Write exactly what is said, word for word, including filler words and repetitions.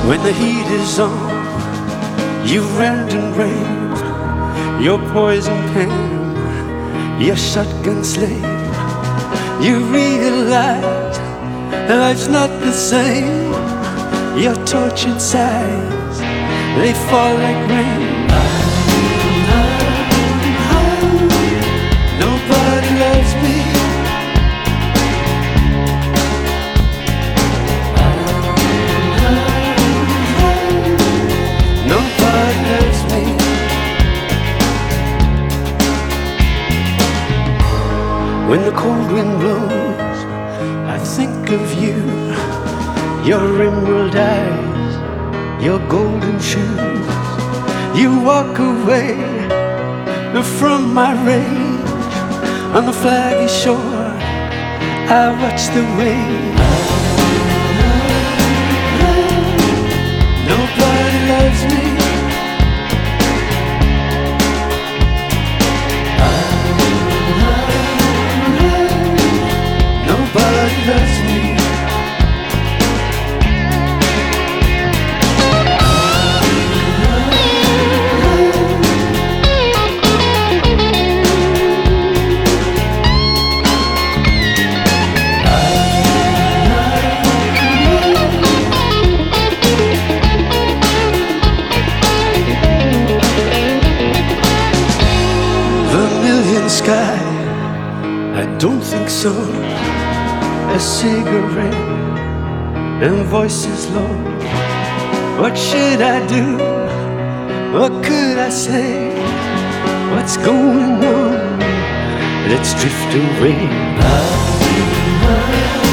When the heat is on, you rant and rave, your poison pen, your shotgun slave. You realize life's not the same. Your tortured sighs, they fall like rain. Nobody loves me. Nobody loves me. When the cold wind blows, I think of you, your emerald eyes, your golden shoes. You walk away from my rage on the flaggy shore. I watch the waves. Nobody loves me. Nobody loves me. Sky, I don't think so. A cigarette and voices low. What should I do? What could I say? What's going on? Let's drift away.